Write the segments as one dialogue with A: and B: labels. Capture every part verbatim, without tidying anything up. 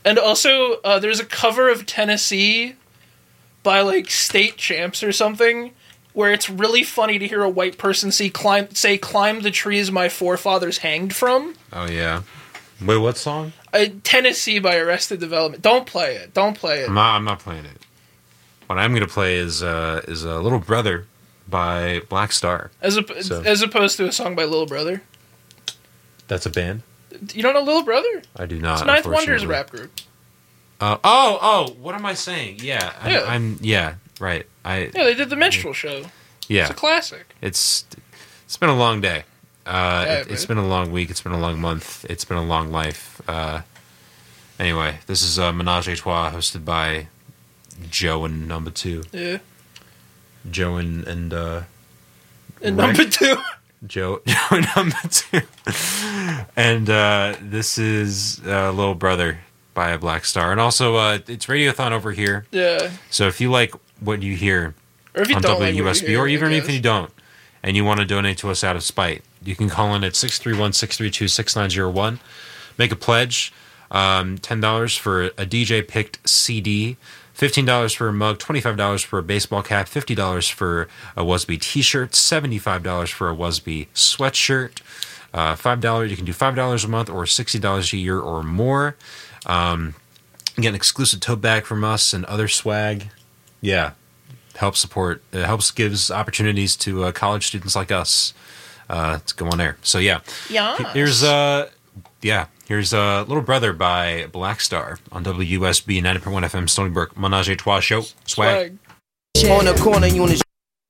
A: And also, uh, there's a cover of Tennessee by, like, State Champs or something, where it's really funny to hear a white person see climb, say, climb the trees my forefathers hanged from.
B: Oh, yeah. Wait, what song?
A: Uh, Tennessee by Arrested Development. Don't play it. Don't play it.
B: I'm not, I'm not playing it. What I'm going to play is uh, is a Little Brother by Black Star.
A: As, a,
B: so.
A: as opposed to a song by Lil Brother.
B: That's a band?
A: You don't know Lil Brother?
B: I do not.
A: It's Ninth Wonder's rap group.
B: Uh, oh, oh, what am I saying? Yeah, I'm,
A: yeah.
B: I'm, yeah, right. I
A: yeah, they did the Minstrel Show.
B: Yeah,
A: it's a classic.
B: It's it's been a long day. Uh,
A: yeah,
B: it, it's been a long week. It's been a long month. It's been a long life. Uh, anyway, this is uh, Menage a Trois, hosted by Joe and Number Two.
A: Yeah,
B: Joe and and uh,
A: and Number Two.
B: Joe, Joe and Number Two, and uh, this is uh, Little Brother by a Black Star, and also uh, it's Radiothon over here.
A: Yeah.
B: So if you like what you hear
A: or if you
B: on
A: don't
B: W U S B,
A: like hear,
B: or even if you don't, and you want to donate to us out of spite, you can call in at six three one, six three two, six nine zero one. Make a pledge, um, ten dollars for a D J picked C D, fifteen dollars for a mug, twenty-five dollars for a baseball cap, fifty dollars for a W S B t-shirt, seventy-five dollars for a W S B sweatshirt, uh, five dollars. You can do five dollars a month or sixty dollars a year or more. Um, get an exclusive tote bag from us and other swag. Yeah, helps support. It helps gives opportunities to uh, college students like us uh, to go on air. So yeah,
A: yeah.
B: Here's uh, yeah. Here's uh, Little Brother by Black Star on W U S B ninety point one F M Stony Brook. Menage a Trois show. Swag.
C: Swag. On the corner unit.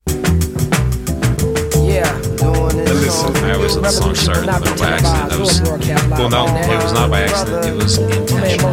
C: Yeah.
B: Listen, I always let the song start in the middle by accident. That was, well, no, it was not by accident. It was intentional.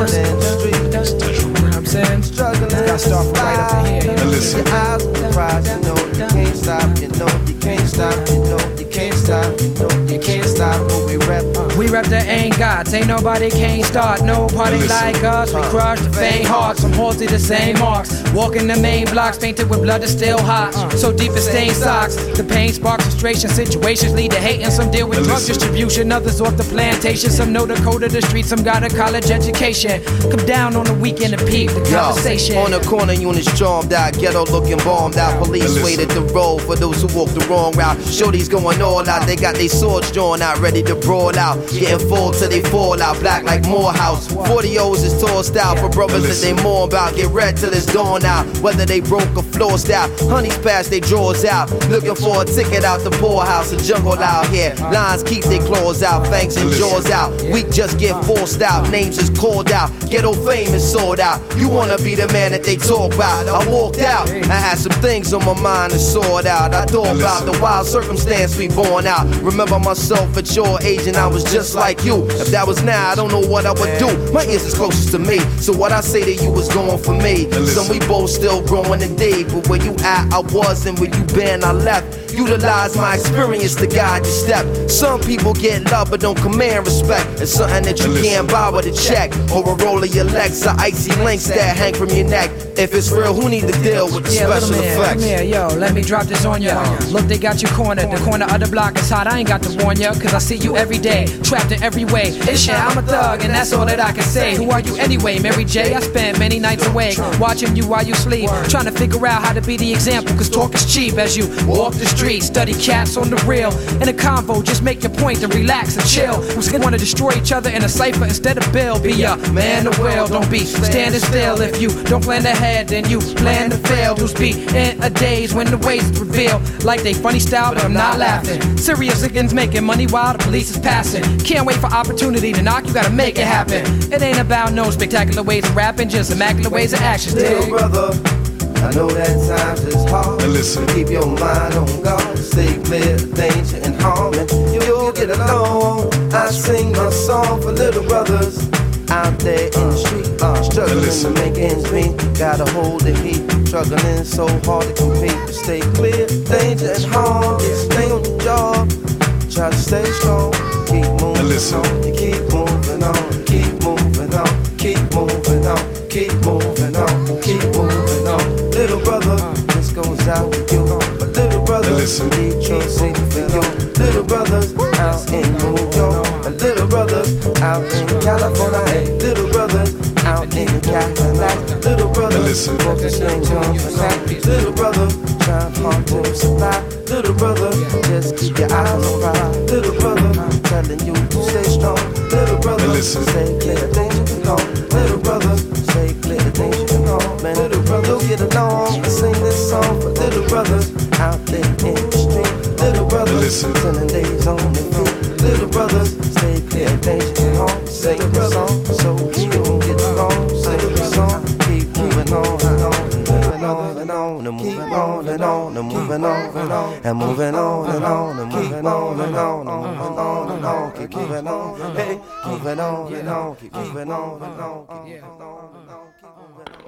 B: It was intentional.
C: I'm saying, struggling, got start right up in here. Listen. Your eyes will rise, you know you can't stop, you know you can't stop, you know you can't stop, you know you can't stop. When we rap, we rap the ain't gods, ain't nobody can't start. No party like us, we crush the faint hearts. From halls to the same marks, walking the main blocks, painted with blood that's still hot. So deep it stains socks. The pain sparks frustration, situations lead to hate, and some deal with drug distribution. Others off the plantation, some know the code of the street, some got a college education. Come down on the weekend and peep the conversation. Yo, on the corner, units charmed out, ghetto looking bombed out. Police waited the road for those who walked the wrong route. Shorties going all out, they got their swords drawn out, ready to brawl out. Getting full till they fall out, black like Morehouse. forty O's is tossed out for brothers that they more about. Get red till it's dawn out, whether they broke or flossed out. Honeys pass they drawers out, looking for a ticket out the poorhouse. A jungle out here, lions keep their claws out, fangs and jaws out. We just get forced out, names is called out. Ghetto fame is sold out. You wanna be the man that they talk about. I walked out, I had some things on my mind to sort out. I thought about the wild circumstance we born out. Remember myself at your age and I was just like you. If that was now, I don't know what I would do. My ears is closest to me, so what I say to you was going for me. Some we both still growing today, but where you at, I was, and where you been, I left. Utilize my experience to guide your step. Some people get love but don't command respect. It's something that you can't buy with a check, or a roll of your legs, or icy links that hang from your neck. If it's real, who need to deal with the yeah, special man, effects? Come here, yo, let me drop this on ya. Look, they got you cornered. The corner of the block is hot. I ain't got to warn ya, cause I see you every day, trapped in every way. It's shit, I'm a thug, and that's all that I can say. Who are you anyway, Mary J? I spent many nights awake, watching you while you sleep, trying to figure out how to be the example, cause talk is cheap as you walk the street. Study cats on the real. In a convo, just make your point and relax and chill. Who's gonna wanna destroy each other in a cipher instead of bill? Be a man of will, don't be standing still. If you don't plan ahead, then you plan to fail. Who's be in a daze when the ways reveal like they funny style, but I'm not laughing. Serious niggas making money while the police is passing. Can't wait for opportunity to knock, you gotta make it happen. It ain't about no spectacular ways of rapping, just immaculate ways of action. Little brother, I know that times is hard. Listen. Keep your mind on God. Stay clear of danger and harm, and you'll get along. I sing my song for little brothers out there in the street, uh, struggling to make ends meet. Gotta hold the heat, struggling so hard to compete. Stay clear of danger and harm. Stay on your job, try to stay strong. Keep moving on, you keep moving on, keep moving on, keep moving on, keep moving on, keep moving on. Little brother, this goes out to you. But little brother, Detroit waiting for you. Little brothers out in New York, and little brothers out in California. Hey, little brothers listen. Little brother, trying hard to survive. Little brother, just keep your eyes on the prize. Little brother, telling you to stay strong. Little brother, listen. Stay clear, danger can go. Little brother, stay clear, danger can go. Man, little brother, you'll get along and sing this song for little brothers out there in the street. Little brother, listen. Telling ladies on the feet. Little brothers, stay clear, danger can go. Sing the song so you don't get along. Sing the song, keep moving on and on. Moving on and on and moving on and on and moving on and on and moving on and on and moving on and on and moving on and on. Keep moving on, hey, moving on and on, keep moving on and on, keep moving on and on, keep moving on.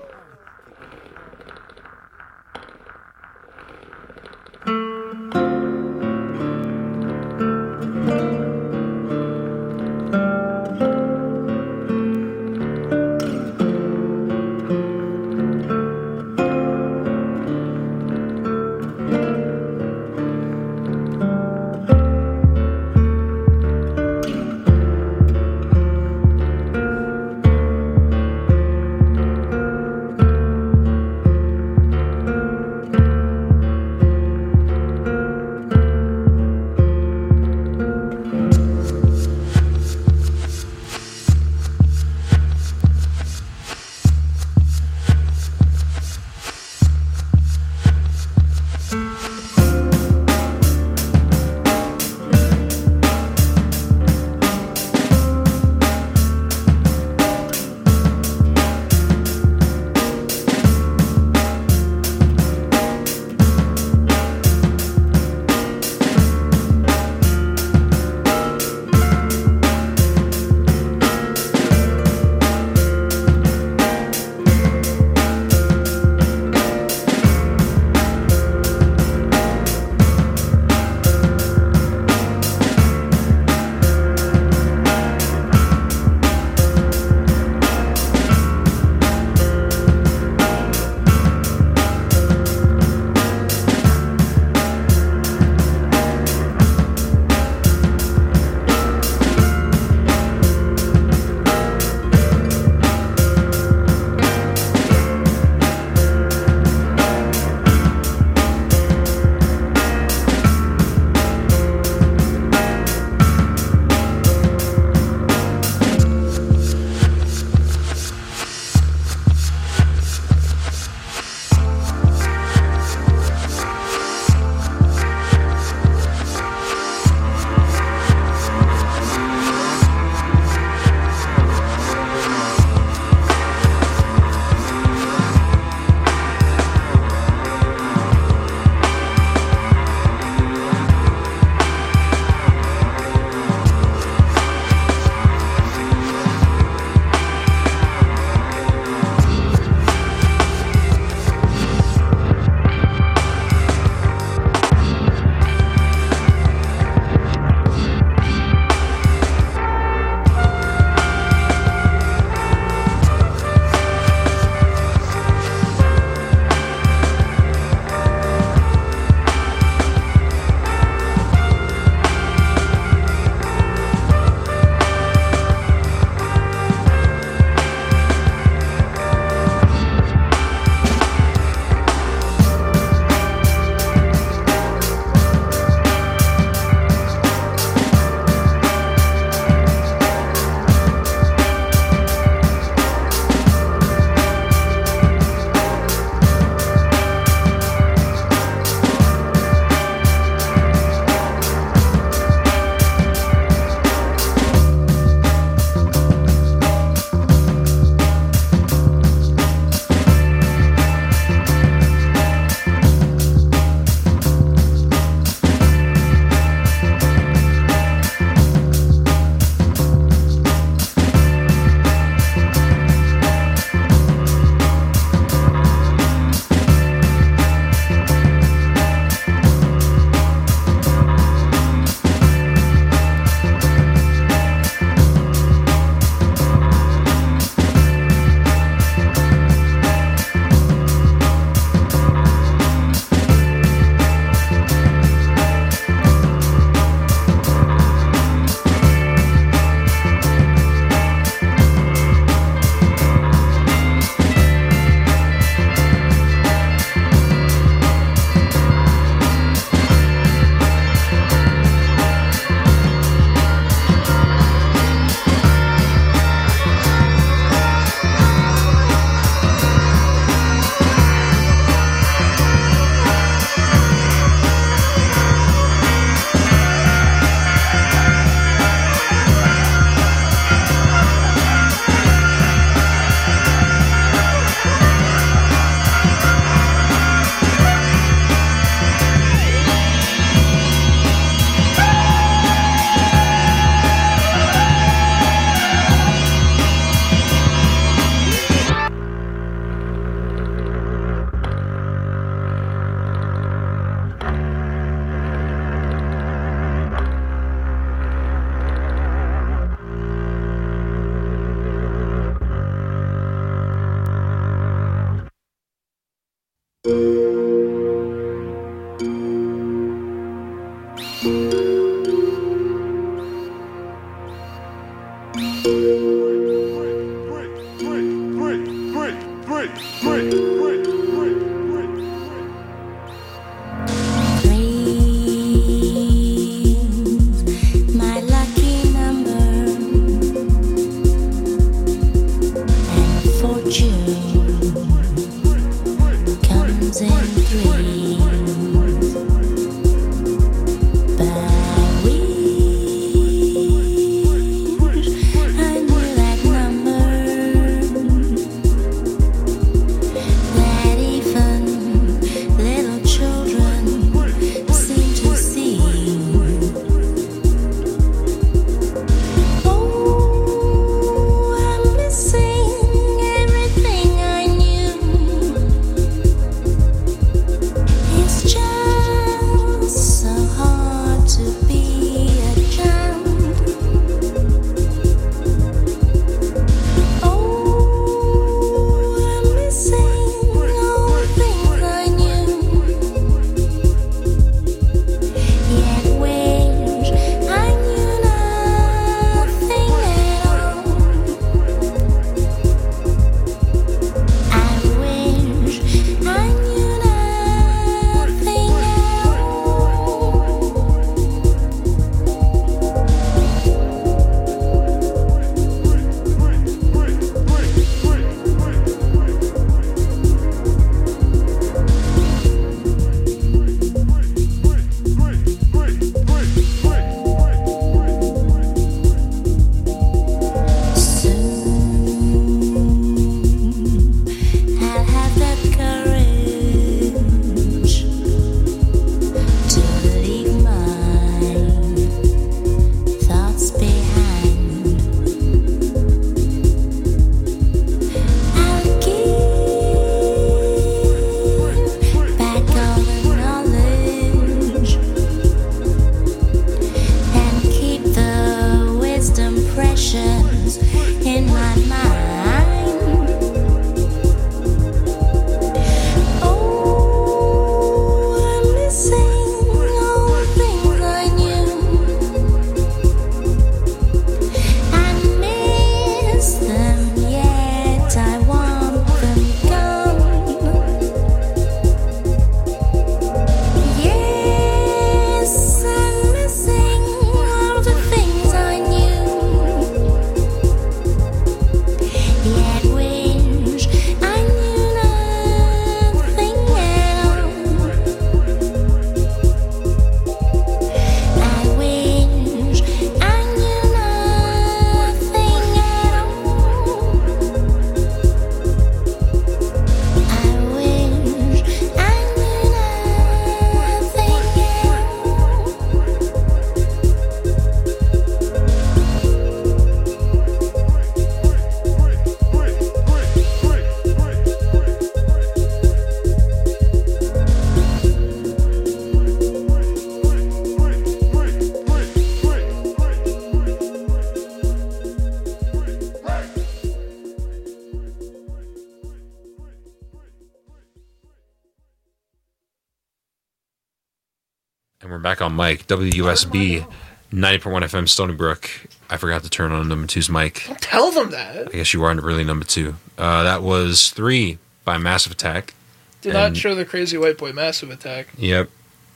B: And we're back on mic. W U S B ninety point one F M Stony Brook. I forgot to turn on number two's mic.
A: Don't tell them that.
B: I guess you aren't really number two. Uh, that was Three by Massive Attack.
A: Do not show the crazy white boy Massive Attack.
B: Yep.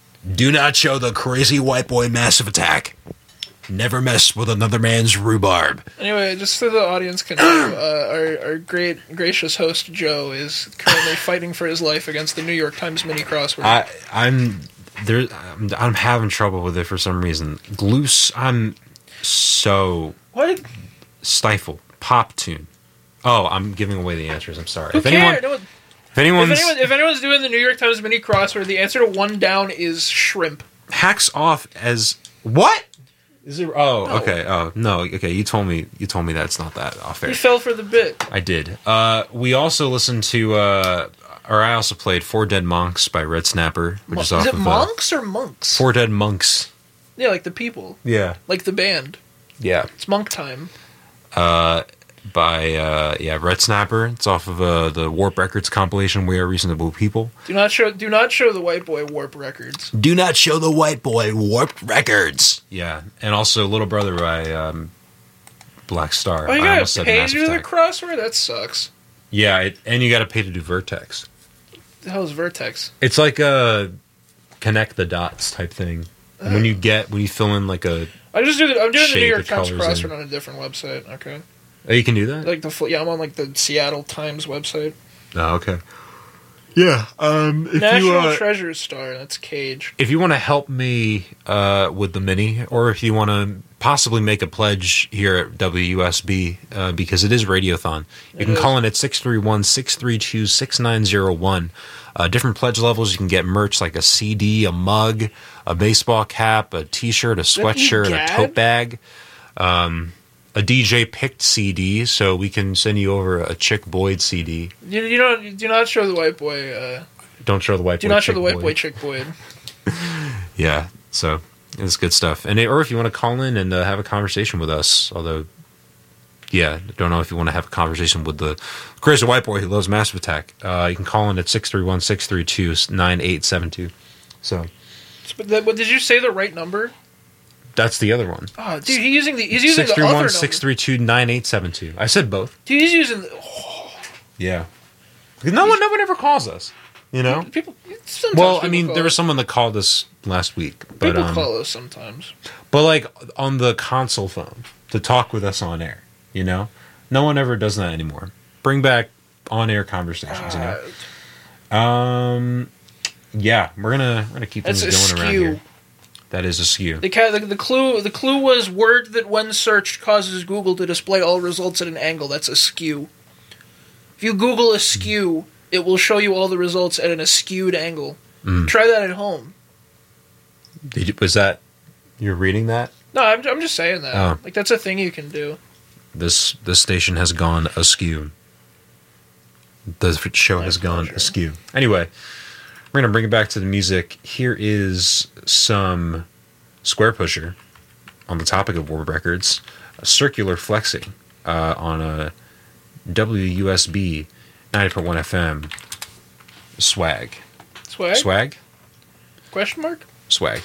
B: Do not show the crazy white boy Massive Attack. Never mess with another man's rhubarb.
A: Anyway, just so the audience can know, uh, our, our great, gracious host, Joe, is currently fighting for his life against the New York Times mini crossword.
B: I, I'm there. I'm, I'm having trouble with it for some reason. Gloose, I'm so...
A: What?
B: Stifle. Pop tune. Oh, I'm giving away the answers. I'm sorry.
A: Who
B: if
A: cares?
B: anyone,
A: No,
B: if anyone's...
A: If, anyone, if anyone's doing the New York Times mini crossword, the answer to one down is shrimp.
B: Hacks off as... What? Is it? Oh,
A: No.
B: okay. Oh, no. Okay, you told me. You told me that's not that off air.
A: He fell for the bit.
B: I did. Uh, we also listened to, uh, or I also played Four Dead Monks by Red Snapper, which
A: Mon-
B: is off
A: is it
B: of
A: monks
B: uh,
A: or monks?
B: Four Dead Monks.
A: Yeah, like the people,
B: Yeah.
A: like the band.
B: Yeah.
A: It's monk time.
B: Uh, by uh, yeah, Red Snapper. It's off of uh, the Warp Records compilation. We Are Reasonable People.
A: Do not show. Do not show the white boy Warp Records.
B: Do not show the white boy Warped Records. Yeah, and also Little Brother by um, Black Star.
A: Oh, you
B: I
A: gotta
B: almost said
A: pay to
B: Massive
A: do the
B: Attack.
A: crossword? That sucks.
B: Yeah, it, and you got to pay to do Vertex.
A: The hell is Vertex?
B: It's like a connect the dots type thing. And when you get when you fill in like a
A: I just do the. I'm doing the New
B: Shade
A: York
B: the
A: Times
B: colors
A: crossword
B: in.
A: on a different website. Okay.
B: Oh, you can do that?
A: Like the full, yeah, I'm on like the Seattle Times website.
B: Oh, okay. Yeah. Um, if
A: National
B: you, uh,
A: Treasure Star. That's Cage.
B: If you want to help me uh, with the mini, or if you want to possibly make a pledge here at W U S B, uh, because it is Radiothon, you
A: It
B: can
A: is.
B: call in at six three one, six three two, six nine zero one. Uh, different pledge levels. You can get merch like a C D, a mug, a baseball cap, a T-shirt, a sweatshirt, a
A: Gad?
B: tote bag, um, a D J picked C D, so we can send you over a Chick Boyd C D.
A: You, you know, do not show the white boy. Uh,
B: Don't show the white
A: do
B: boy
A: not show
B: Chick
A: the white
B: Boyd.
A: boy Chick Boyd.
B: Yeah, so it's good stuff. And or if you want to call in and uh, have a conversation with us, although, yeah, don't know if you want to have a conversation with the crazy white boy who loves Massive Attack. Uh, you can call in at six three one, six three two, nine eight seven two. So
A: But that, what, did you say the right number?
B: that's the other one.
A: Oh, dude, he's using the he's using
B: six
A: the
B: three
A: other
B: one,
A: number.
B: six three two, nine eight seven two. I said both.
A: Dude, he's using. The, oh,
B: Yeah. No one, no one ever calls us, you know?
A: people. Sometimes
B: Well, I
A: people
B: mean,
A: call
B: there was
A: us.
B: someone that called us last week. But,
A: People
B: um,
A: call us sometimes.
B: But like on the console phone to talk with us on air, you know, no one ever does that anymore. Bring back on-air conversations, you know.
A: Uh,
B: Um, yeah, we're gonna we're gonna keep
A: That's
B: things
A: a
B: going around
A: skew.
B: here. That is a skew.
A: The, ca- the the clue the clue was word that when searched causes Google to display all results at an angle. That's a skew. If you Google a skew, it will show you all the results at an askewed angle.
B: Mm.
A: Try that at home.
B: Did you, was that you're reading that?
A: No, I'm I'm just saying that.
B: Oh.
A: Like that's a thing you can do.
B: This this station has gone askew. The show
A: My
B: has gone
A: pleasure.
B: askew. Anyway, we're gonna bring it back to the music. Here is some Square Pusher on the topic of Warp Records, a circular flexing uh, on a W U S B ninety point one F M swag.
A: Swag?
B: Swag?
A: Question mark?
B: Swag.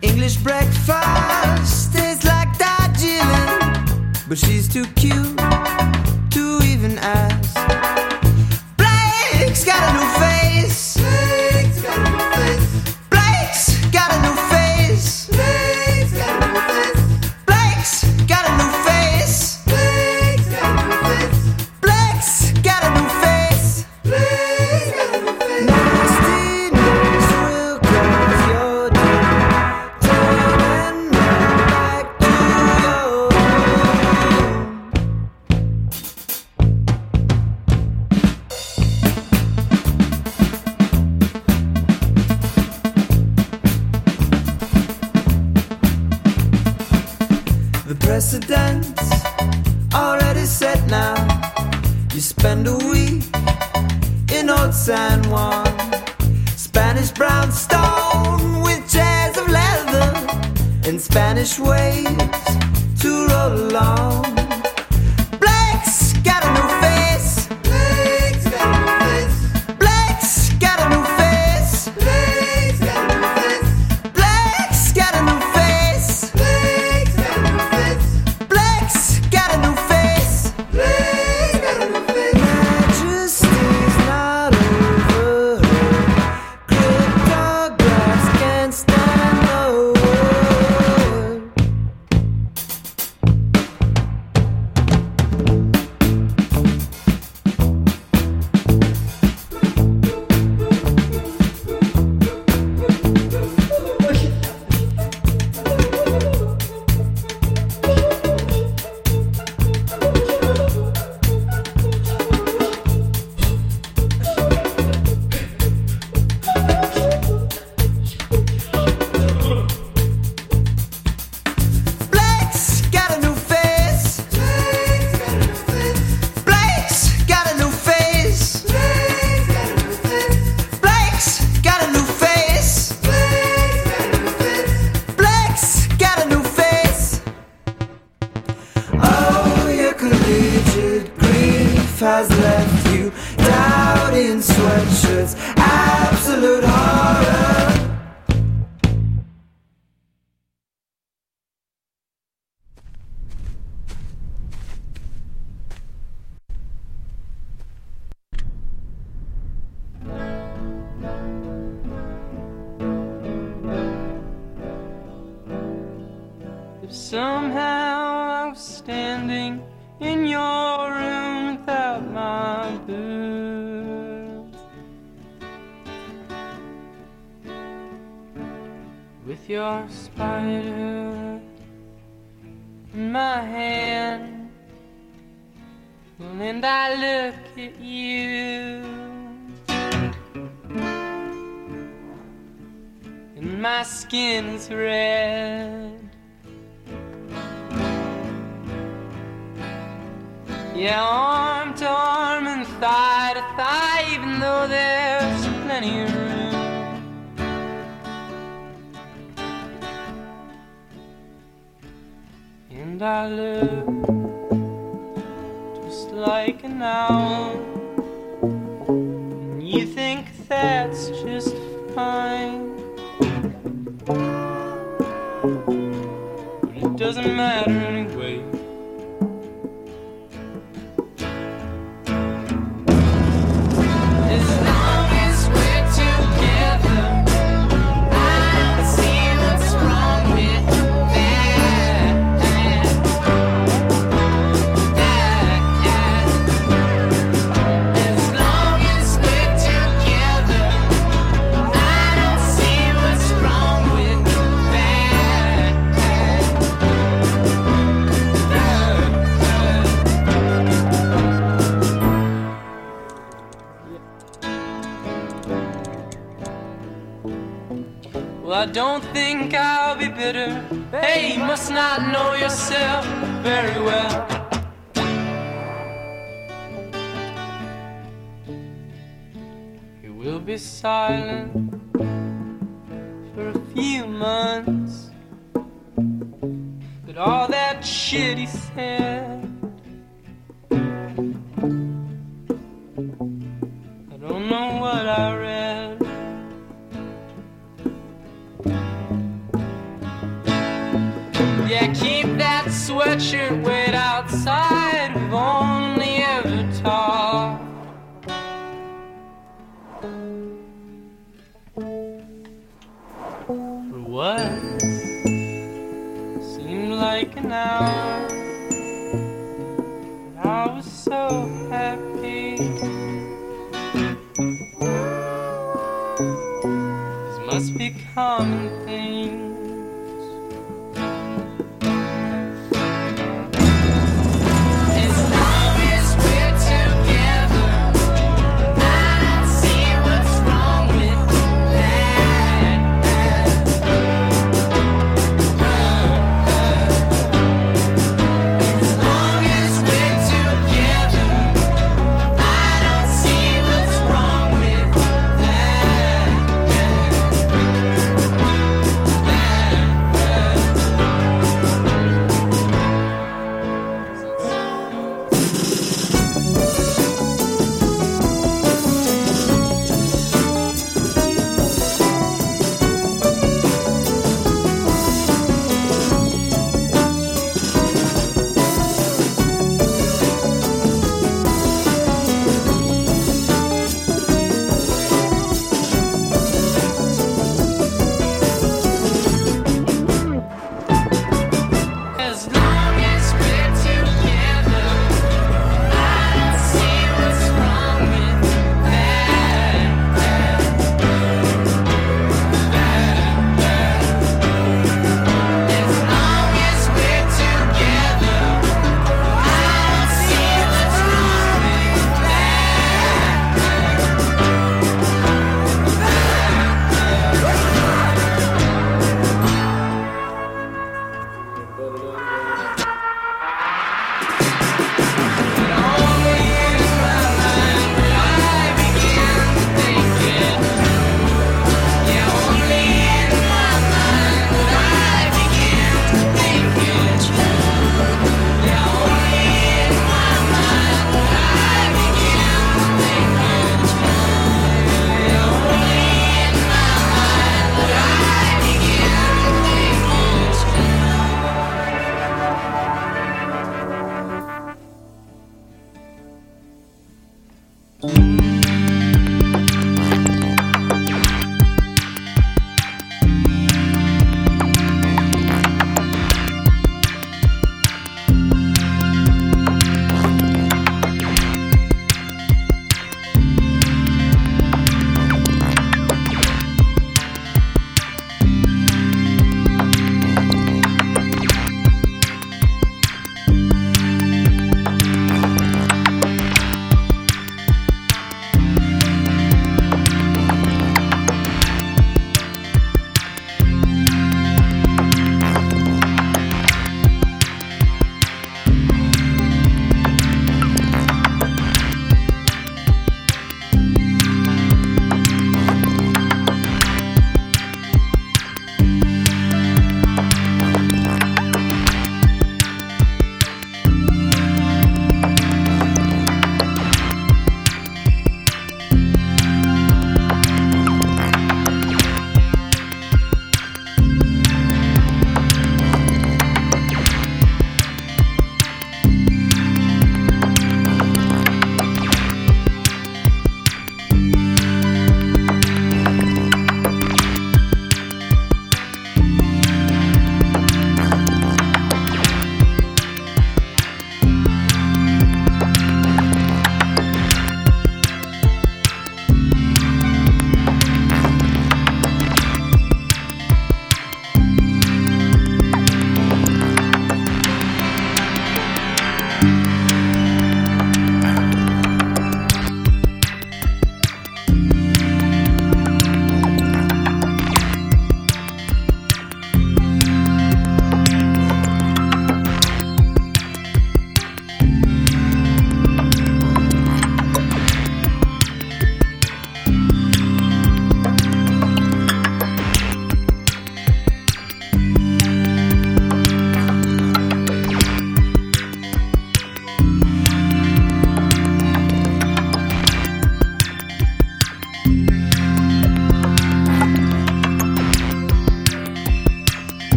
C: English breakfast tastes like Darjeeling, but she's too cute to even ask. Blake's got a new face. Blake's got a new face. Blake's got a new face. Blake's got a new face. Blake's got a new face. Blake's got a new face. Blake's got a new face. Blake's got a new face. Nastiness will cause your day. Turn and run back to your The precedent's already set now. You spend a week in Old San Juan, Spanish brownstone with chairs of leather and Spanish waves to roll along. Blake's got a new face. Blake's got a new face. Blake's got a new face. Blake's got a new face. Blake's got a new face. Blake's got a new face. Blake's got a new face. Blake's got a new face. Majesty's not over. Cryptographs can't stand the word. Blake's got a new face. Blake's got a new face. Blake's got a new face. Blake's got a new face. Oh, your collegiate grief has left you doubting sweatshirts. Absolute horror.
D: If somehow I was standing in your room without my boots, with your spider in my hand, and I look at you, and my skin's red. Yeah, arm to arm and thigh to thigh, even though there's plenty of room. And I look just like an owl, and you think that's just fine, but it doesn't matter anyway. As long as we're together, I don't see what's wrong with that. As long as we're together, I don't see what's wrong with that. Well, I don't think I'll be bitter. Hey, you must not know yourself very well. You will be silent for a few months, but all that shit he said, I don't know what I read.
E: Yeah, keep that sweatshirt wait outside. We've only ever talked for what seemed like an hour. And I was so happy. These must be common things.
D: As long as we're together, I don't see what's wrong with that.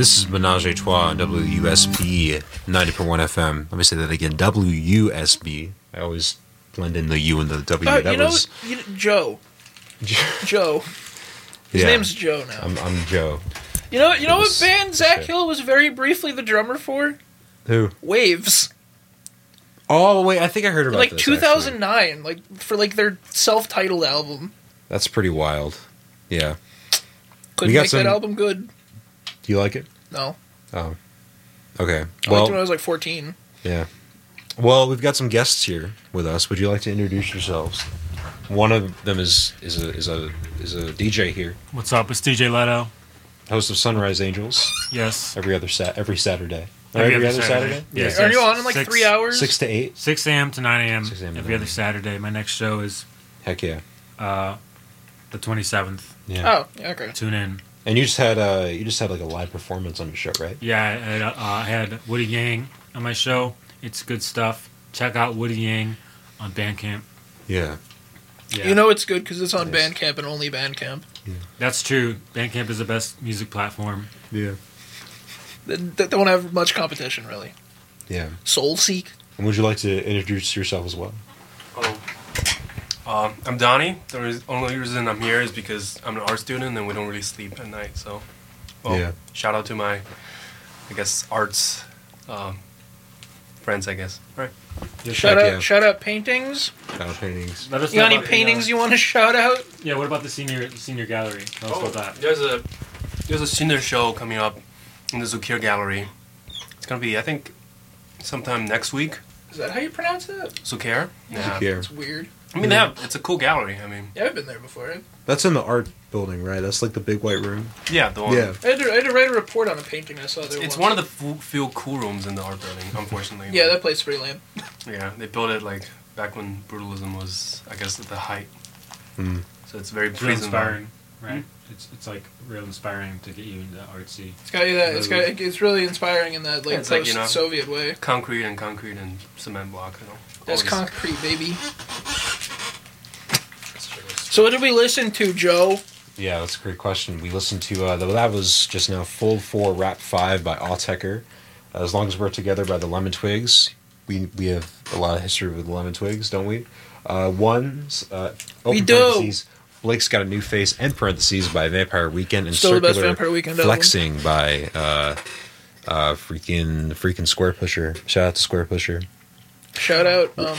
B: This is Menage a Trois on W U S B ninety point one F M. Let me say that again. W U S B. I always blend in the U and the W.
A: Uh,
B: that
A: you know,
B: was
A: you know, Joe. Joe. His
B: Yeah.
A: name's Joe now.
B: I'm, I'm Joe.
A: you know, you know what
B: was-
A: band Zach
B: okay.
A: Hill was very briefly the drummer for?
B: Who?
A: Waves.
B: Oh wait, I think I heard
A: In
B: about
A: like
B: this,
A: two thousand
B: actually.
A: nine, like for like their self-titled album.
B: That's pretty wild. Yeah.
A: Couldn't
B: We got
A: make that
B: some-
A: album good.
B: Do you like it?
A: No.
B: Oh. Okay.
A: I liked
B: Well,
A: it when I was like fourteen.
B: yeah. Well, we've got some guests here with us. Would you like to introduce yourselves? One of them is is a is a is a D J here,
F: What's up? It's D J Leto.
B: host of Sunrise Angels
F: Yes.
B: every other sat every Saturday. Or
F: Every
B: every,
F: other
B: other
F: Saturday.
B: Saturday.
F: Yes.
A: Are you on in like
F: Six-
A: three hours?
B: Six to eight.
F: six a.m. to nine a.m.
B: six a.m. to
F: every
B: nine
F: other
B: a.m.
F: Saturday. My next show is
B: Heck yeah.
F: uh, the twenty-seventh.
B: Yeah.
A: Oh, yeah, okay.
F: Tune in.
B: And you just had uh you just had like a live performance on your show, right?
F: Yeah, I had, uh, I had Woody Yang on my show. It's good stuff. Check out Woody Yang on Bandcamp.
B: Yeah.
F: Yeah.
A: You know it's good because it's on
B: Nice.
A: Bandcamp and only Bandcamp.
F: That's true. Bandcamp is the best music platform.
B: Yeah.
A: They, they don't have much competition, really.
B: Yeah.
A: Soulseek.
B: And would you like to introduce yourself as well?
G: Oh. Uh, I'm Donnie. The re- only reason I'm here is because I'm an art student and we don't really sleep at night. So, well,
B: Yeah.
G: shout out to my, I guess, arts um, friends, I guess. All right.
A: Shout
B: Heck
A: out,
B: yeah.
A: shout out paintings.
B: Shout out paintings.
F: Let us
A: You got
F: know
A: any
F: about the,
A: paintings
F: uh,
A: you want to shout out?
F: Yeah. What about the senior the senior gallery? Tell us
G: Oh,
F: about that.
G: there's a there's a senior show coming up in the Zukir Gallery. It's gonna be, I think, sometime next week.
A: Is that how you pronounce it?
G: Zukir. Yeah.
B: Here.
A: It's weird.
G: I mean, they have. It's a cool gallery. I mean,
A: Yeah, I've been there before.
B: That's in the art building, right? That's like the big white room.
G: yeah, the one.
B: Yeah.
A: I had, to, I had to write a report on a painting I saw there.
G: It's
A: once.
G: one of the f- few cool rooms in the art building, unfortunately.
A: Yeah, that place is pretty lame.
G: Yeah, they built it like back when brutalism was, I guess, at the height.
B: Mm.
G: So it's very
F: It's real
G: prison
F: inspiring, right? It's it's like real inspiring to get you into artsy.
A: It's got that. It's got. It's really inspiring in that like
G: Yeah, it's like, you know,
A: post-Soviet way.
G: concrete and concrete and cement block. You know,
A: That's
G: Always-
A: concrete, baby. So what did we listen to, Joe?
B: Yeah, that's a great question. We listened to uh, the, that was just now Fold Four Rap Five by Autechre. Uh, As Long as We're Together by the Lemon Twigs. We we have a lot of history with the Lemon Twigs, don't we? Uh, one uh, open
A: We do.
B: parentheses, Blake's Got a New Face, end parentheses by Vampire Weekend, and
A: Still the best
B: Circular
A: Vampire Weekend album.
B: Flexing by uh, uh, freaking freaking Square Pusher. Shout out to Square Pusher.
A: Shout out. Um,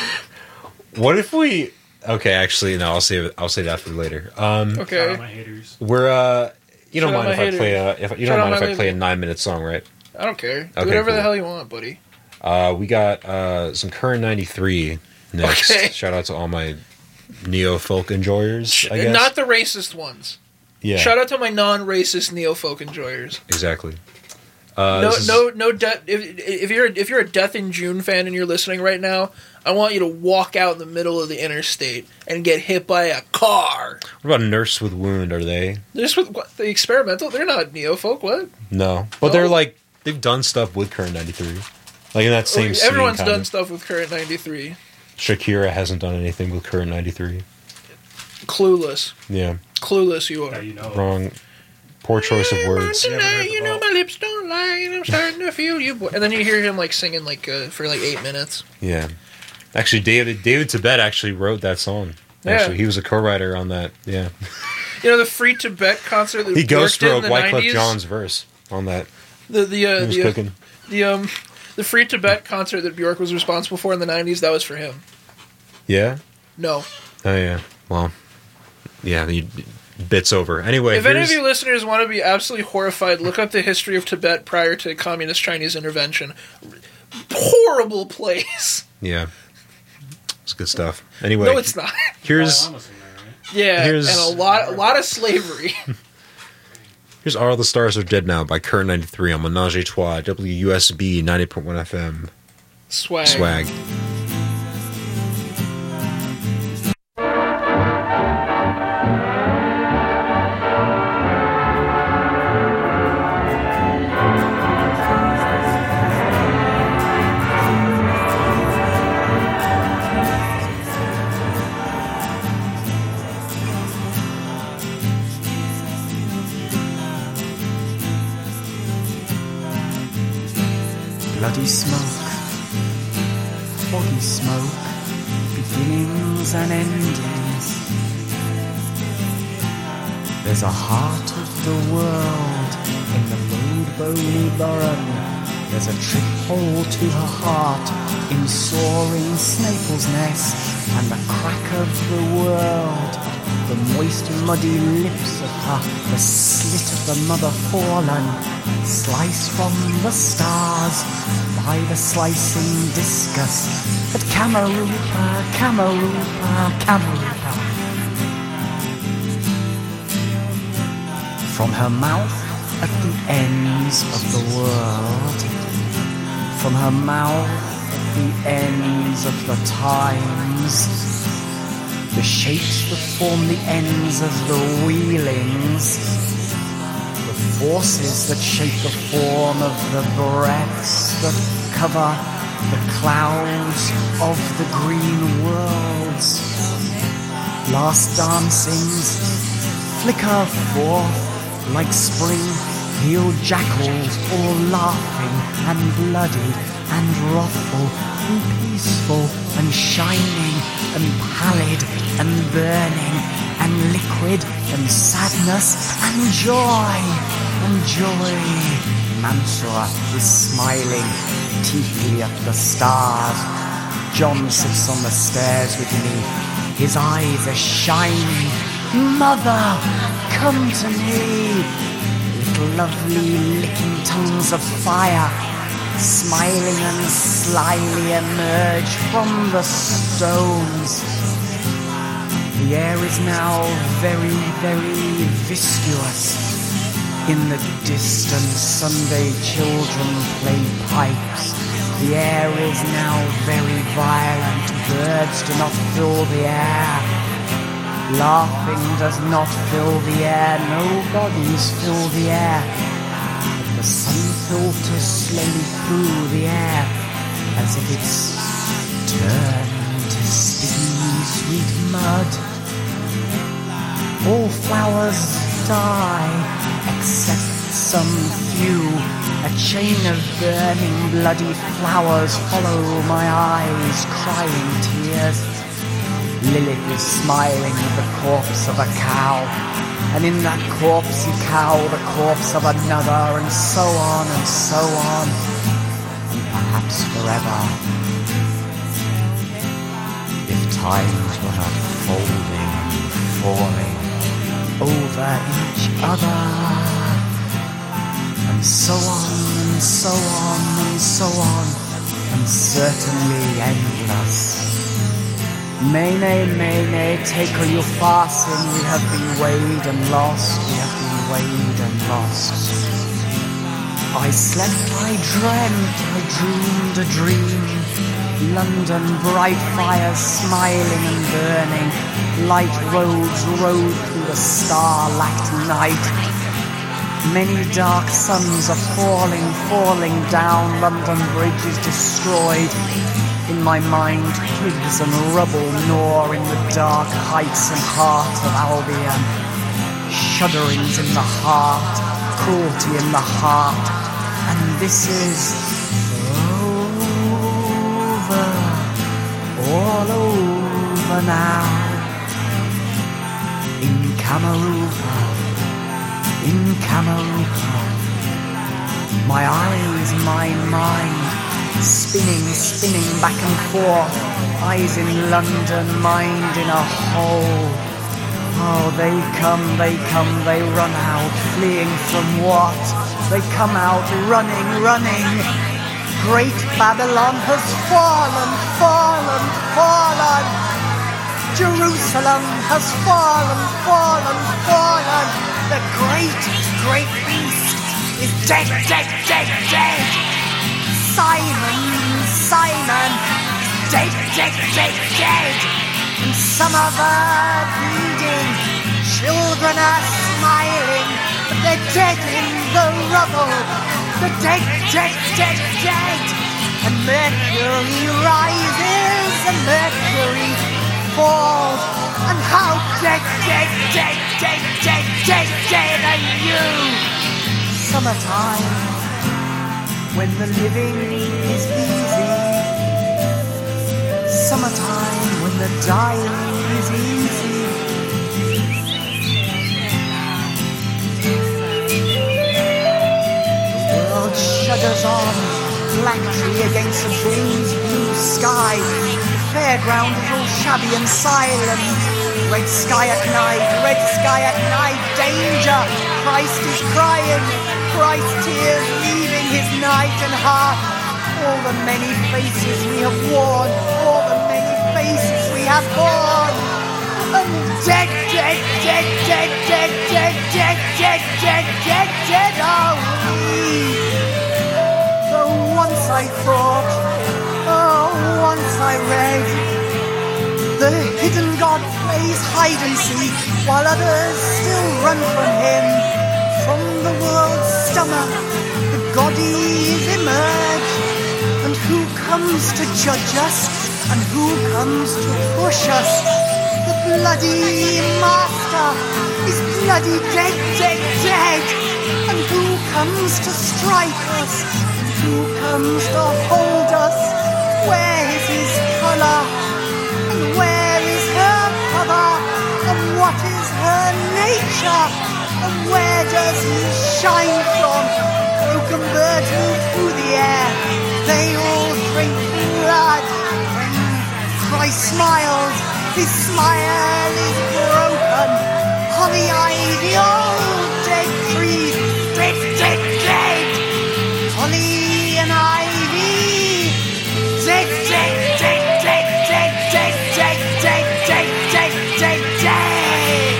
B: What if we? Okay, actually, no. I'll save it. I'll save that for later. Um,
F: Shout
A: okay.
F: out my haters.
B: We're uh, you don't
A: Shout out
B: mind if
A: my
B: I play a
A: haters.
B: if you
A: Shout
B: don't
A: out
B: mind if
A: my
B: I play a
A: haters.
B: nine minute song, right?
A: I don't care. Do
B: Okay,
A: whatever the
B: cool.
A: hell you want, buddy.
B: Uh, we got uh some Current ninety-three next.
A: Okay.
B: Shout out to all my neo folk enjoyers. I guess.
A: Not the racist ones.
B: yeah.
A: Shout out to my non-racist neo-folk enjoyers.
B: Exactly. Uh,
A: no,
B: this is-
A: no, no. De- if, if you're if you're a Death in June fan and you're listening right now, I want you to walk out in the middle of the interstate and get hit by a car.
B: What about Nurse with Wound? Are they?
A: They're just with what, the experimental. They're not neo-folk. What?
B: No, but
A: No?
B: they're like they've done stuff with Current ninety-three. Like in that same scene.
A: Everyone's
B: kinda.
A: done stuff with Current ninety-three.
B: Shakira hasn't done anything with Current ninety-three.
A: Clueless.
B: Yeah,
A: Clueless you are.
F: That you know.
B: wrong. Poor choice of words.
F: never heard
A: You
F: the
A: know
F: ball.
A: my lips don't lie, and I'm starting to feel you. Boy. And then you hear him like singing like uh, for like eight minutes.
B: Yeah. Actually, David David Tibet actually wrote that song.
A: Yeah.
B: Actually, he was a co-writer on that. Yeah,
A: You know the Free Tibet concert that
B: he
A: Bjork
B: ghost
A: did in
B: wrote
A: the
B: Wyclef
A: nineties.
B: Jean's verse on that.
A: The the uh,
B: He was
A: the, uh,
B: cooking.
A: the um the Free Tibet concert that Bjork was responsible for in the nineties. That was for him.
B: Yeah.
A: No.
B: Oh yeah. Well. Yeah. You, bits over. Anyway,
A: If any of
B: here's-
A: you listeners want to be absolutely horrified, look up the history of Tibet prior to communist Chinese intervention. Horrible place.
B: yeah, it's good stuff. Anyway,
A: No, it's not.
B: here's
F: Dalai Lama's in there, right?
A: Yeah,
B: Here's-
A: and a lot, a lot of slavery.
B: here's All the Stars Are Dead Now by Current ninety-three on Menage a Trois, W U S B ninety point one F M.
A: Swag.
B: Swag.
H: bloody smoke, foggy smoke, beginnings and endings. There's a heart of the world in the bold bony burren. There's a trip hole to her heart in soaring Snaple's nest, and the crack of the world, the moist muddy lips of her, the slit of the mother fallen, sliced from the stars by the slicing discus. At Camarupa, Camarupa, Camarupa. From her mouth at the ends of the world, from her mouth at the ends of the times, the shapes that form the ends of the wheelings, the forces that shape the form of the breaths that cover the clouds of the green worlds. Last dancings flicker forth like spring-heeled jackals, all laughing and bloody and wrathful and peaceful and shining and pallid and burning and liquid and sadness and joy and joy. Mansour is smiling teethily at the stars. John sits on the stairs with me. His eyes are shining. Mother, come to me. Little lovely licking tongues of fire, smiling and slyly emerge from the stones. The air is now very, very viscous. In the distance, Sunday children play pipes. The air is now very violent. Birds do not fill the air. Laughing does not fill the air. No bodies fill the air. But the sun filters slowly through the air as if it's turned to sticky, sweet mud. All flowers die except some few. A chain of burning bloody flowers follow my eyes, crying tears. Lilith is smiling at the corpse of a cow, and in that corpsey cow the corpse of another, and so on and so on, and perhaps forever, if times were not folding and falling over each other, and so on and so on and so on, and certainly endless. Mene, mene, tekel upharsin, we have been weighed and lost, we have been weighed and lost. I slept, I dreamt, I dreamed a dream. London, bright fires smiling and burning. Light roads rode through the star-lacked night. Many dark suns are falling, falling down. London Bridge is destroyed. In my mind, twigs and rubble gnaw in the dark heights and heart of Albion. Shudderings in the heart, cruelty in the heart, and this is over, all over now. In Camarupa, in Camarupa, my eyes, my mind, spinning, spinning back and forth, eyes in London, mind in a hole. Oh, they come, they come, they run out, fleeing from what? They come out, running, running. Great Babylon has fallen, fallen, fallen. Jerusalem has fallen, fallen, fallen. The great, great beast is dead, dead, dead, dead. Simon, Simon, dead, dead, dead, dead. And some of are bleeding, children are smiling, but they're dead in the rubble. They're dead, dead, dead, dead. And Mercury rises and Mercury falls. And how dead, dead, dead, dead, dead, dead, dead are you? Summertime. when the living is easy. Summertime when the dying is easy. The world shudders on blankly against a blues blue sky. Fairground is all shabby and silent. Red sky at night, red sky at night. Danger! Christ is crying. Christ tears leaving his night and heart. All the many faces we have worn, all the many faces we have borne. And dead, dead, dead, dead, dead, dead, dead, dead, dead, dead, dead are we. Though once I thought, oh, once I read, the hidden God plays hide and seek, while others still run from him. From the world's stomach, the Goddies emerge. And who comes to judge us? And who comes to push us? The bloody master is bloody dead, dead, dead. And who comes to strike us? And who comes to hold us? Where is his colour? And where is her cover? And what is her nature? And where does he shine from? Broken birds move through the air. They all drink blood. Christ smiles. His smile is broken. Holly ivy, old dead trees. Dead, dead, dead. Holly and ivy. Dead, dead, dead, dead, dead, dead, dead, dead, dead, dead, dead, dead.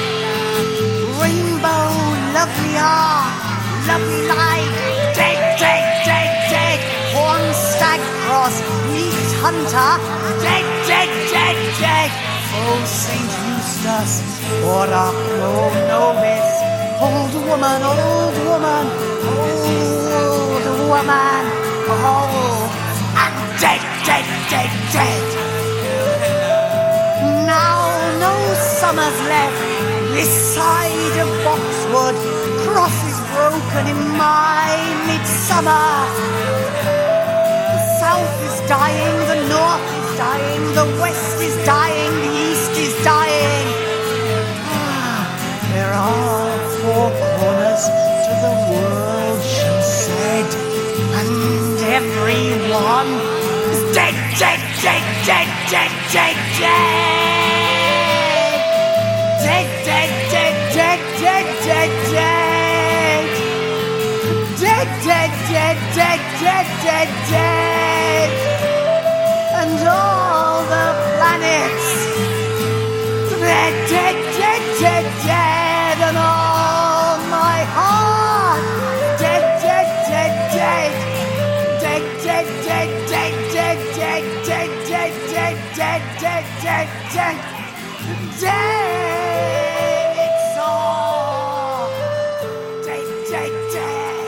H: Rainbow, lovely art, lovely light. Dead, dead, dead, dead. Horn stag cross meets hunter. Dead, dead, dead, dead. Oh, Saint Eustace, oraclo nobis. Old woman, old woman, old woman. Oh, and dead, dead, dead, dead. Now no summer's left this side of Boxwood. Cross is broken in my midsummer. The south is dying, the north is dying, the west is dying, the east is dying. Ah, there are four corners to the world, she said, and everyone is dead, dead, dead, dead, dead, dead, dead. Dead, dead, dead, dead, dead, dead, dead. Dead, dead, dead, dead, dead, dead, dead. And all the planets, they're dead, dead, dead, dead. And all my heart, dead, dead, dead, dead. Dead, dead, dead, dead, dead, dead, dead, dead, dead, dead, dead, dead, dead, dead. It's all dead, dead, dead.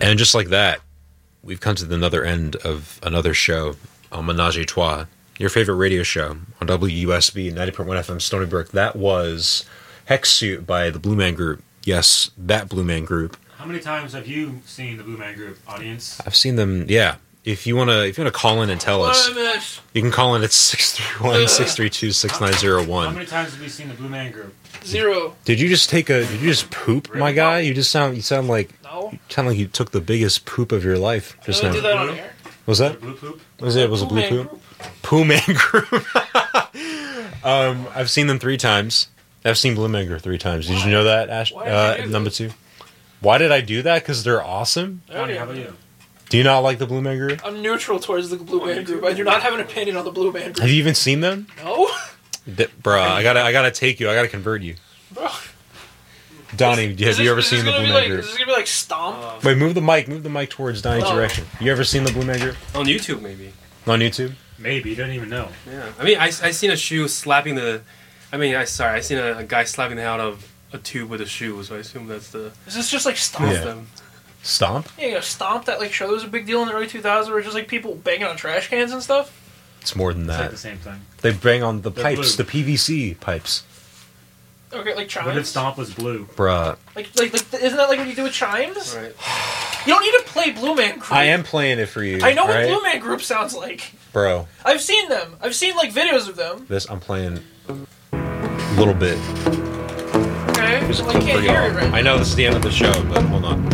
B: And just like that, we've come to the other end of another show on Menage a Trois, your favorite radio show on W U S B ninety point one F M Stony Brook. That was Hex Suit by the Blue Man Group. Yes, that Blue Man Group.
F: How many times have you seen the Blue Man Group, audience?
B: I've seen them. Yeah. If you wanna, if you wanna call in and tell us,
A: What I miss?
B: you can call in at six three one, six three two, six nine zero
F: How
B: one.
F: many times have you seen the Blue Man Group?
A: Zero.
B: Did you just take a? Did you just poop, my guy? You just sound. You sound like.
A: No.
B: You sound like you took the biggest poop of your life just
A: Can
B: now.
A: we do that on air?
B: Was that?
F: Blue poop?
B: Was it? Was it
A: Pooh
B: blue
A: Man
B: poop?
A: Group?
B: Pooh Man Group. um, I've seen them three times. I've seen Blue Man Group three times. Did you know that, Ash?
A: Why did
B: Uh,
A: you do
B: number
A: this?
B: two. Why did I do that? Because they're awesome.
F: Johnny, how about you?
B: Do you not like the Blue Man Group?
A: I'm neutral towards the Blue Man Group. I do not have an opinion on the Blue Man Group.
B: Have you even seen them?
A: No,
B: D- bruh, I gotta, I gotta take you. I gotta convert you.
A: bro.
B: Donnie,
A: Is
B: have
A: this-
B: you ever
A: is
B: seen
A: this
B: the
A: gonna
B: Blue
A: be
B: Man
A: like,
B: Group?
A: Is this gonna be like Stomp?
B: Wait, move the mic. Move the mic towards Donnie's
A: Oh.
B: direction. You ever seen the Blue Man Group
G: On YouTube, maybe.
B: on YouTube?
F: Maybe, you don't even know.
G: Yeah. I mean, I, I seen a shoe slapping the. I mean, I sorry, I seen a, a guy slapping the hell out of a tube with a shoe, so I assume that's the.
A: Is this just like Stomp?
B: Yeah.
G: them.
B: Stomp?
A: Yeah, you know, Stomp, that like show was a big deal in the early two thousands, where it's just like people banging on trash cans and stuff.
B: It's more than
F: It's like
B: that.
F: the same thing.
B: They bang on the
F: They're
B: pipes,
F: blue.
B: the P V C pipes.
A: Okay, like chimes.
F: What if Stomp was blue?
B: Bruh.
A: Like, like, like, isn't that like what you do with chimes?
G: Right.
A: You don't need to play Blue Man Group.
B: I am playing it for you.
A: I know what
B: right?
A: Blue Man Group sounds like.
B: Bro,
A: I've seen them. I've seen like videos of them.
B: this I'm playing a little bit.
A: Okay,
B: There's a
A: well, I
B: clip
A: can't
B: for
A: hear
B: y'all.
A: it right
B: I know this is the end of the show, but hold on.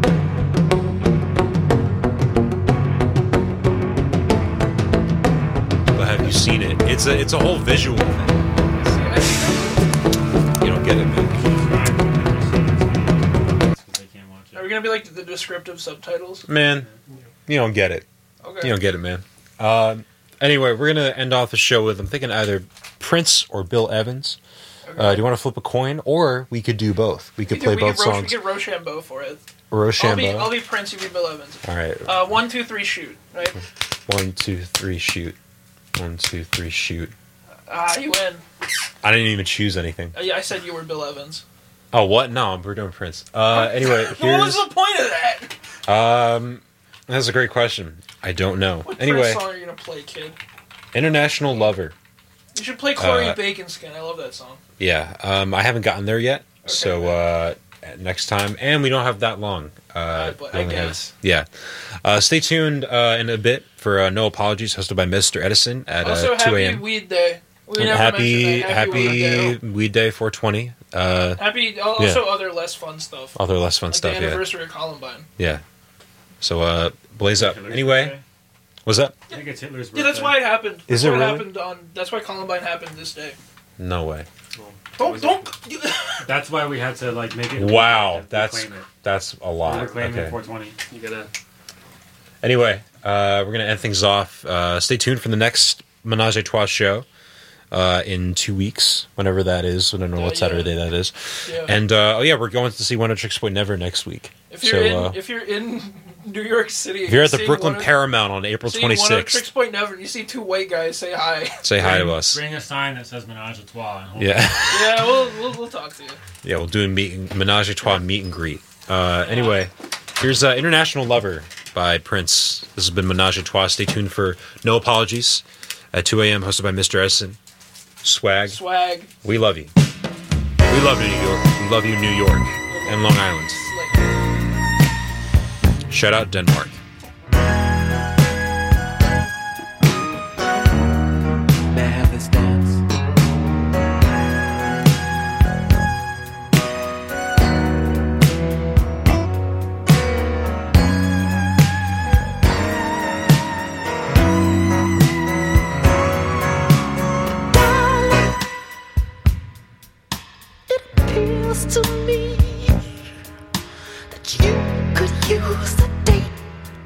B: But have you seen it? It's a it's a whole visual thing.
A: now. I see
B: You don't get it, man.
F: They can't watch
A: that. Are
F: it.
A: we gonna be like the descriptive subtitles?
B: Man, you don't get it.
A: Okay.
B: You don't get it, man. Um, anyway, we're gonna end off the show with I'm thinking either Prince or Bill Evans. Uh, do you want to flip a coin, or we could do both? We could
A: We
B: play
A: could, we
B: both
A: could Ro-
B: songs.
A: We could Rochambeau for it.
B: Rochambeau.
A: I'll be, I'll be Prince. You be Bill Evans.
B: All right.
A: Uh, one, two, three, shoot. Right?
B: One, two, three, shoot. One, two, three, shoot.
A: Ah, you win.
B: I didn't even choose anything.
A: Uh, yeah, I said you were Bill Evans.
B: Oh, what? No, we're doing Prince. Uh, anyway,
A: What was
B: here's.
A: the point of that?
B: Um, that's a great question. I don't know.
A: What
B: Anyway,
A: Prince song are you gonna play, kid?
B: International Lover.
A: You should play Corey
B: Uh,
A: Bacon Skin. I love that song.
B: Yeah, um, I haven't gotten there yet. So uh, next time, and we don't have that long. Uh,
A: Alright, but
B: we
A: I
B: only have-
A: guess.
B: yeah. Uh, stay tuned uh, in a bit for uh, No Apologies, hosted by Mister Edison at
A: Also,
B: uh, two
A: happy
B: a.m.
A: Weed Day. We
B: And
A: never
B: happy
A: mentioned that.
B: happy
A: Weed Day.
B: Weed Day four twenty. Uh,
A: Happy. Also, other less fun stuff.
B: other less fun
A: Like
B: stuff.
A: the
B: Yeah,
A: anniversary of Columbine.
B: yeah. So uh, blaze up.
F: Hitler's
B: Anyway,
F: birthday?
B: what's that?
F: I think it's Hitler's birthday.
A: Yeah, that's why it happened.
B: Is
A: That's
B: it
A: why
B: really?
A: happened on. That's why Columbine happened this day.
B: No way.
A: Don't don't.
F: That's why we had to like make it.
B: Wow,
F: reclaim
B: that's
F: it.
B: that's a
F: We
B: lot.
F: reclaimed it
B: Okay.
F: four twenty.
G: You gotta.
B: Anyway, uh, we're gonna end things off. Uh, stay tuned for the next Menage a Trois show uh, in two weeks, whenever that is. I don't know
A: Yeah,
B: what
A: yeah.
B: Saturday that is.
A: Yeah.
B: And uh, oh yeah, we're going to see One of Tricks Point Never next week.
A: if you're
B: so
A: in,
B: uh,
A: if you're in New York City,
B: if you're at the
A: seeing
B: Brooklyn
A: one of-
B: Paramount on April
A: seeing One of Tricks
B: twenty-sixth,
A: Point Never, and you see two white guys, say hi.
B: say hi to
F: Bring-
B: us.
F: Bring a sign that says Menage a Trois. And hold
B: Yeah,
A: Yeah, we'll, we'll we'll talk to you.
B: yeah, we'll do a meet and, Menage a Trois meet and greet. Uh, anyway, here's uh, International Lover by Prince. This has been Menage a Trois. Stay tuned for No Apologies at two a.m. hosted by Mister Edison. Swag.
A: Swag.
B: We love you. We love you, New York. We love you, New York and Long Island.
A: Slick.
B: Shout out Denmark.
H: May I have this dance?
I: It appeals to me that you could use a date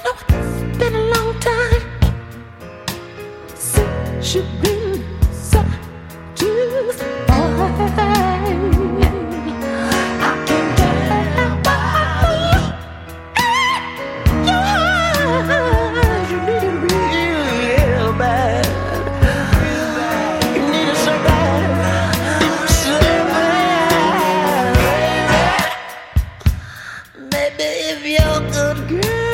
I: know it's been a long time since you've been satisfied. I can't help but your eyes. You need it real bad. You need it so bad, so bad. Maybe if you're a good girl.